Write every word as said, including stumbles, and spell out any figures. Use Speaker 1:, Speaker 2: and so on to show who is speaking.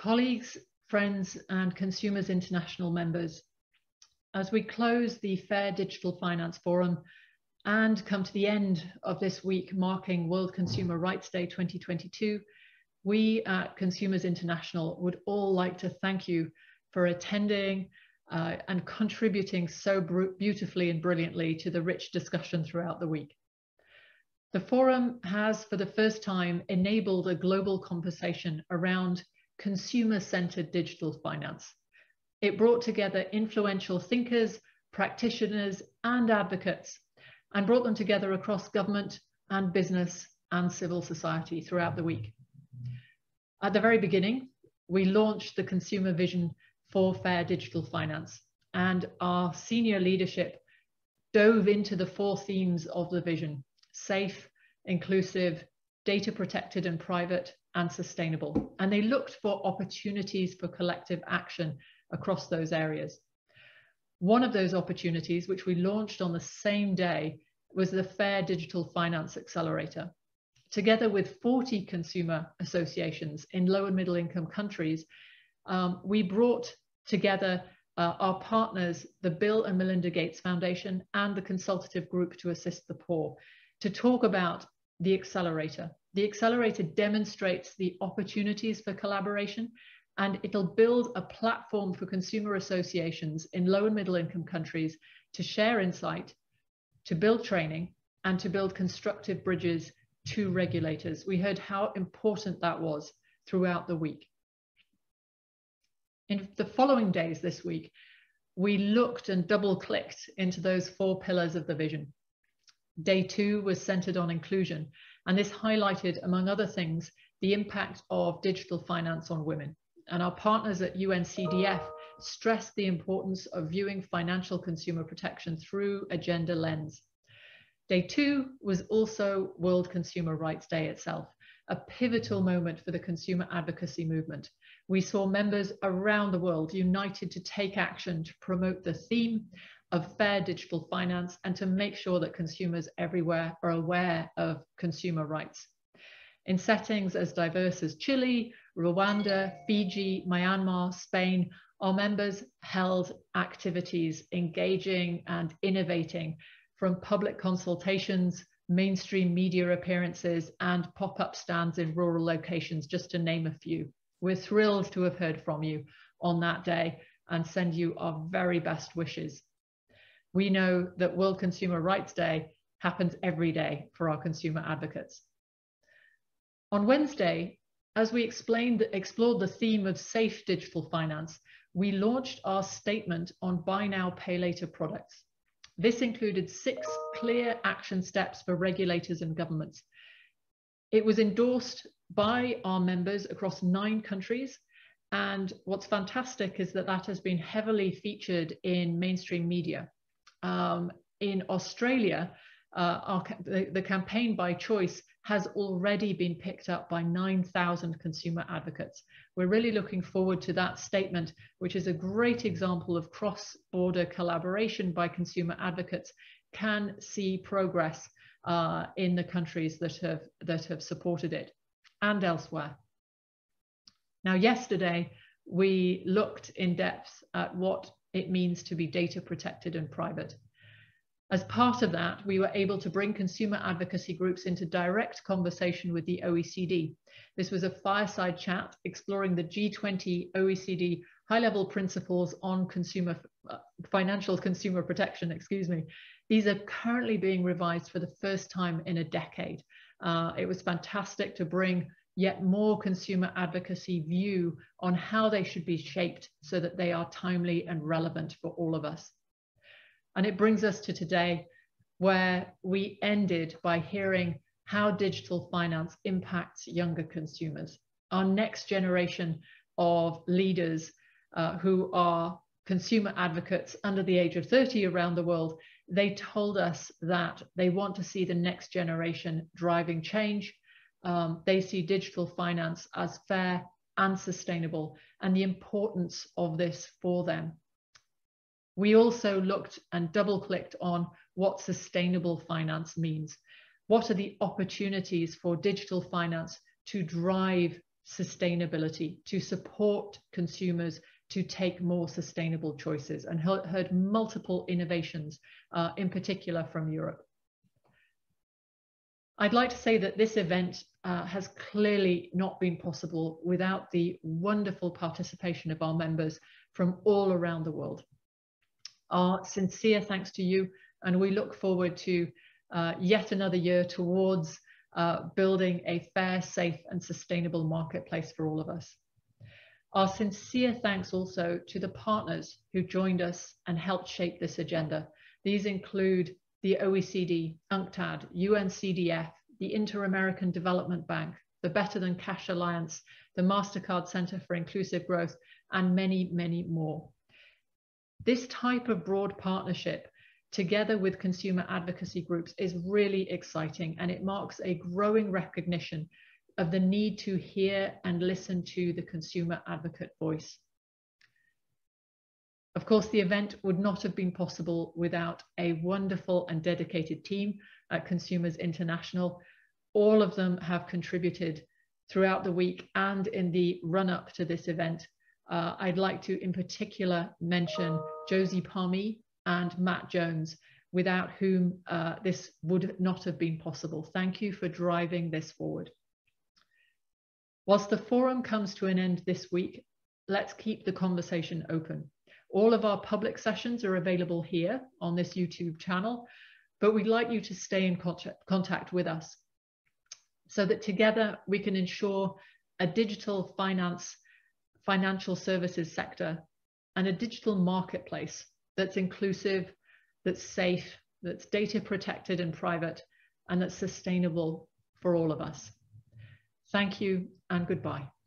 Speaker 1: Colleagues, friends, and Consumers International members, as we close the Fair Digital Finance Forum and come to the end of this week marking World Consumer Rights Day twenty twenty-two, we at Consumers International would all like to thank you for attending uh, and contributing so beautifully and brilliantly to the rich discussion throughout the week. The forum has, for the first time, enabled a global conversation around consumer-centered digital finance. It brought together influential thinkers, practitioners, and advocates, and brought them together across government and business and civil society throughout the week. At the very beginning, we launched the consumer vision for fair digital finance, and our senior leadership dove into the four themes of the vision: safe, inclusive, data protected and private, and sustainable. And they looked for opportunities for collective action across those areas. One of those opportunities, which we launched on the same day, was the Fair Digital Finance Accelerator. Together with forty consumer associations in low and middle income countries, um, we brought together uh, our partners, the Bill and Melinda Gates Foundation and the Consultative Group to Assist the Poor, to talk about the accelerator. The accelerator demonstrates the opportunities for collaboration, and it'll build a platform for consumer associations in low and middle income countries to share insight, to build training, and to build constructive bridges to regulators. We heard how important that was throughout the week. In the following days this week, we looked and double-clicked into those four pillars of the vision. Day two was centered on inclusion, and this highlighted, among other things, the impact of digital finance on women. And our partners at U N C D F stressed the importance of viewing financial consumer protection through a gender lens. Day two was also World Consumer Rights Day itself, a pivotal moment for the consumer advocacy movement. We saw members around the world united to take action to promote the theme of fair digital finance and to make sure that consumers everywhere are aware of consumer rights. In settings as diverse as Chile, Rwanda, Fiji, Myanmar, Spain, our members held activities engaging and innovating, from public consultations, mainstream media appearances, and pop-up stands in rural locations, just to name a few. We're thrilled to have heard from you on that day and send you our very best wishes. We know that World Consumer Rights Day happens every day for our consumer advocates. On Wednesday, as we explained, explored the theme of safe digital finance, we launched our statement on buy now, pay later products. This included six clear action steps for regulators and governments. It was endorsed by our members across nine countries. And what's fantastic is that that has been heavily featured in mainstream media. Um, in Australia, uh, our, the, the campaign by Choice has already been picked up by nine thousand consumer advocates. We're really looking forward to that statement, which is a great example of cross-border collaboration by consumer advocates, can see progress uh, in the countries that have, that have supported it and elsewhere. Now, yesterday, we looked in depth at what it means to be data protected and private. As part of that, we were able to bring consumer advocacy groups into direct conversation with the O E C D. This was a fireside chat exploring the G twenty O E C D high-level principles on consumer uh, financial consumer protection, excuse me. These are currently being revised for the first time in a decade. Uh, it was fantastic to bring yet more consumer advocacy view on how they should be shaped so that they are timely and relevant for all of us. And it brings us to today, where we ended by hearing how digital finance impacts younger consumers. Our next generation of leaders uh, who are consumer advocates under the age of thirty around the world, they told us that they want to see the next generation driving change. Um, they see digital finance as fair and sustainable, and the importance of this for them. We also looked and double-clicked on what sustainable finance means. What are the opportunities for digital finance to drive sustainability, to support consumers to take more sustainable choices, and heard multiple innovations, uh, in particular from Europe. I'd like to say that this event uh, has clearly not been possible without the wonderful participation of our members from all around the world. Our sincere thanks to you, and we look forward to uh, yet another year towards uh, building a fair, safe and sustainable marketplace for all of us. Our sincere thanks also to the partners who joined us and helped shape this agenda. These include the O E C D, UNCTAD, U N C D F, the Inter-American Development Bank, the Better Than Cash Alliance, the MasterCard Center for Inclusive Growth, and many, many more. This type of broad partnership, together with consumer advocacy groups, is really exciting, and it marks a growing recognition of the need to hear and listen to the consumer advocate voice. Of course, the event would not have been possible without a wonderful and dedicated team at Consumers International. All of them have contributed throughout the week and in the run-up to this event. Uh, I'd like to, in particular, mention Josie Palmy and Matt Jones, without whom uh, this would not have been possible. Thank you for driving this forward. Whilst the forum comes to an end this week, let's keep the conversation open. All of our public sessions are available here on this YouTube channel, but we'd like you to stay in contact with us so that together we can ensure a digital finance, financial services sector and a digital marketplace that's inclusive, that's safe, that's data protected and private, and that's sustainable for all of us. Thank you and goodbye.